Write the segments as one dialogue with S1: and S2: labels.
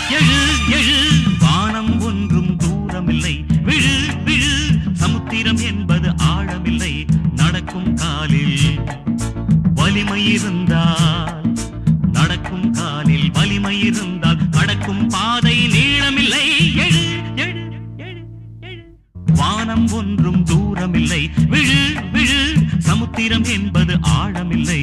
S1: எழு எழு வானம் ஒன்றும் தூரமில்லை விழு விழு சமுத்திரம் என்பது ஆழமில்லை நடக்கும் காலில் வலிமை இருந்தால் நடக்கும் காலில் வலிமை இருந்தால் கடக்கும் பாதை நீளமில்லை எழு எழு எழு எழு வானம் ஒன்றும் தூரமில்லை விழு விழு சமுத்திரம் என்பது ஆழமில்லை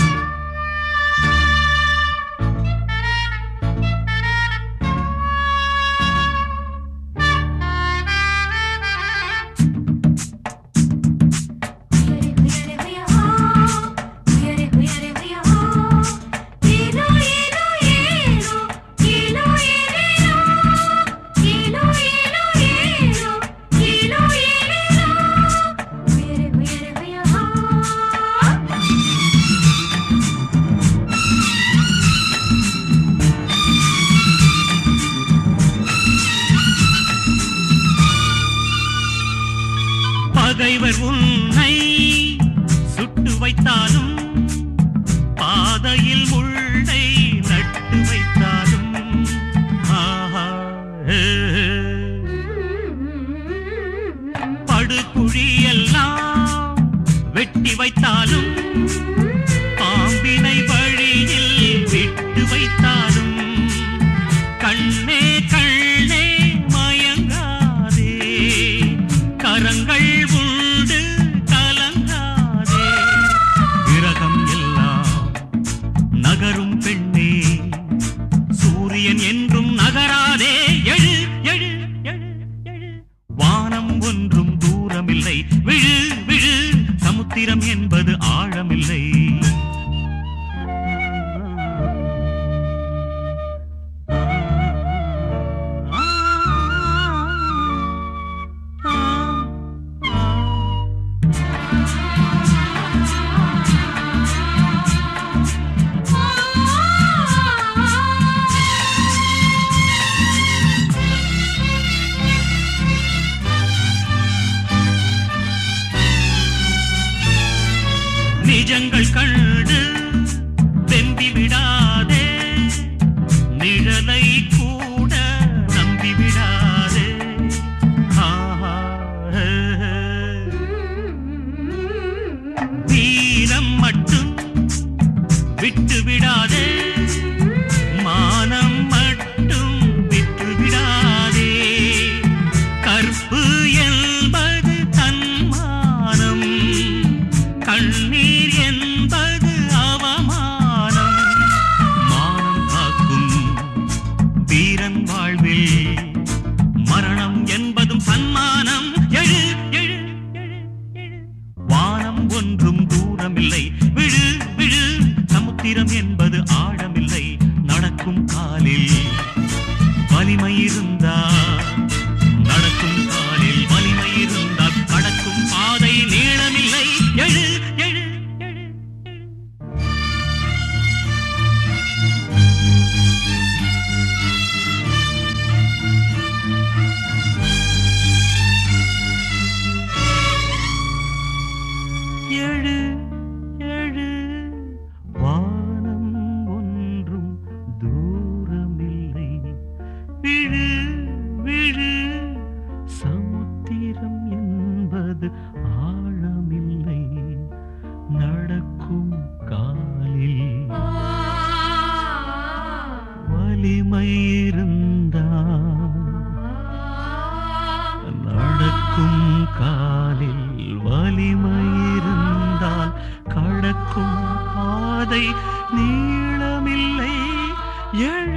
S1: பகைவர் உன்னை சுட்டு வைத்தாலும் பாதையில் முள்ளை நட்டு வைத்தாலும் படுகுழியெல்லாம் வெட்டி வைத்தாலும் பாம்பினை வழியில் விட்டு வைத்தாலும் கண்ணே கண்ணே மயங்காதே கரங்கள் உண்டு கலங்காதே விரகம் எல்லாம் நகரும் பெண்ணே சூரியன் என்றும் நகராதே எழு எழு எழு எழு வானம் ஒன்றும் தூரமில்லை விழு விழு சமுத்திரம் என்பது ஆழமில்லை நிஜங்கள் கண்டு வெம்பி விடாதே நிழலை கூட நம்பி விடாதே வீரம் மட்டும் விட்டு விடாதே மானம் மட்டும் விட்டு விடாதே கற்பு என்பது தன்மானம் கண்ணீர் என்பது அவமானம் மானம் காக்கும் வீரன் வாழ்வில் மரணம் என்பதும் சன்மானம் எழு எழு எழு எழு வானம் ஒன்றும் தூரமில்லை விழு விழு சமுத்திரம் என்பது ஆழமில்லை நடக்கும் காலில் வலிமை இருந்தால் நடக்கும் காலில் வலிமை இருந்தால் கடக்கும் பாதை நீளமில்லை எழு எழு எழு எழு எழு வானம் ஒன்றும் தூரமில்லை விழு விழு சமுத்திரம் என்பது ஆழமில்லை நடக்கும் காலில் வலிமை இருந்தால் நடக்கும் காலில் வலிமை இருந்தால் கடக்கும் பாதை நீளமில்லை